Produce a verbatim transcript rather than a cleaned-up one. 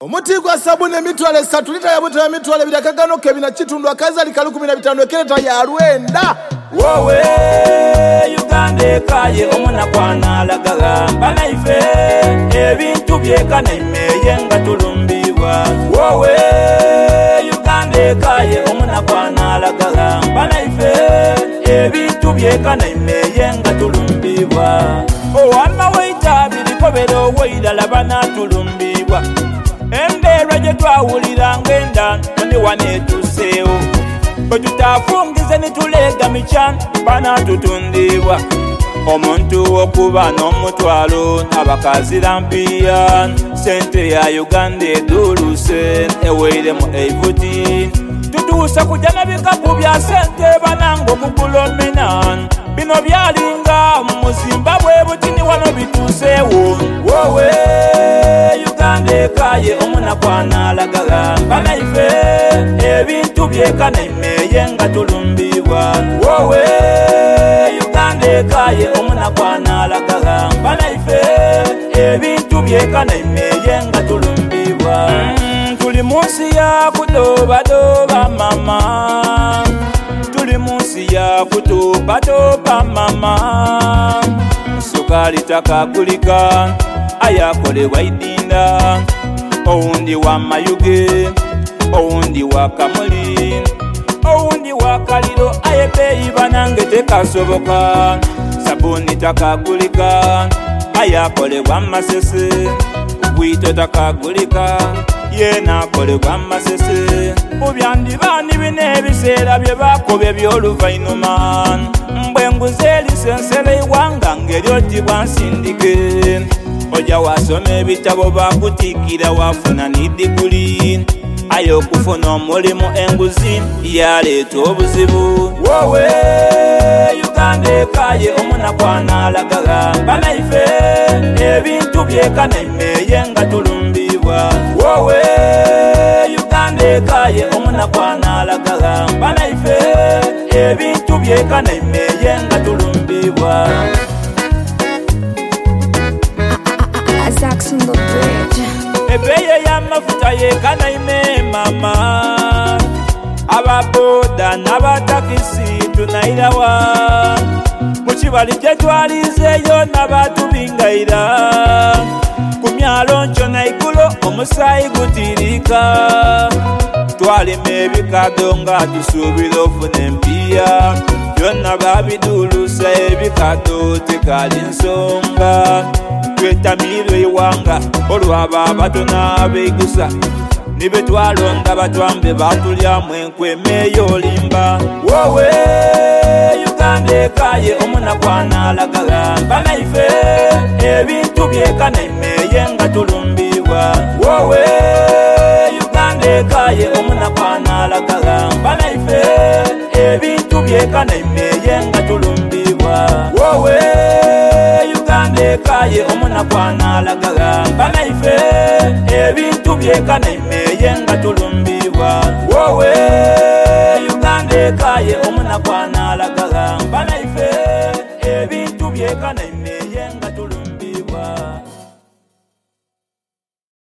Omuti gwa sabuni emitwalo esatu lita ya butera emitwalo ebiri akaganoke bina kitundu akazali kalu kumi na bitano ekereta ya Rwenda. Wowe Uganda ekaye omuna kwana lagaga banaife ebintu byekana imeye nga tulumbibwa. Wowe Uganda ekaye omuna kwana lagaga banaife ebintu byekana imeye nga tulumbibwa. Owana waita bilikobero waida labana tulumbibwa. Embera je twawulira ngenda ndi wanetuseewo bwetutafungize nitulega michan bana tutundibwa. Omuntu okuba n'omutwalo abakazirampiya sente ya Uganda eduluse eweiremu eivuti tutuusa kuja na bikapu bya sente banango mugulomena bino byalinga mu Zimbabwe butini wano bituuseewo. Wowe Uganda ekaye omuna kwana lagaga banaife ebintu byekana imeye nga tulumbibwa. Wowe Uganda ekaye omuna kwana lagaga banaife ebintu byekana imeye nga tulumbibwa. Mm, tuli munsi ya kudobadoba mama, tuli munsi ya kutopadoba mama. Sukali takagulika ayakolebwa idinda, oundi wa mayuge, oundi wa kamuli, oundi wa kaliro ayebeyi banange tekasoboka. Sabuni takagulika ayakolebwa masese, bwito takagulika yena kolebwa masese. Mubyandibani bine ebiseera bye bakobe by'oluvainuma mbwenguze elisensere iwanga ng'eryoti bwansindike. Oja wasoma ebitabo bakutikira wafuna ni diguli ayo okufuna omulimu enguzi yaleeta obuzibu. Wowe Uganda ekaye omuna kwana lagaga banaife ebintu byekana imeye nga tulumbibwa. Wowe Uganda ekaye omuna kwana lagaga banaife ebintu byekana imeye nga tulumbibwa. Zax on the bridge. Ebeye ya mafuta yekana ime mama, ababoda n'abatakisi tunairawa mukibali gye twalizeeyo n'abatubingaira kumyalo nkyo naigulo omusaayi gutirika. Twalima ebikado nga tusuubira ofuna empiya byonna babidulusa ebikado tekali nsonga. Twetamiro iwanga olwaba abatono abeegusa nibe twalonda batwambe batulyamu enkweme y'olimba. Wowe Uganda ekaye omuna kwana lagaga banaife ebintu byekana imeye nga tulumbibwa. Wowe Uganda ekaye omuna kwana lagaga banaife ebintu byekana imeye nga tulumbibwa. Wowe Uganda ekaye omuna kwana lagaga banaife ebintu byekana imeye nga tulumbibwa. Wowe Uganda ekaye omuna kwana lagaga banaife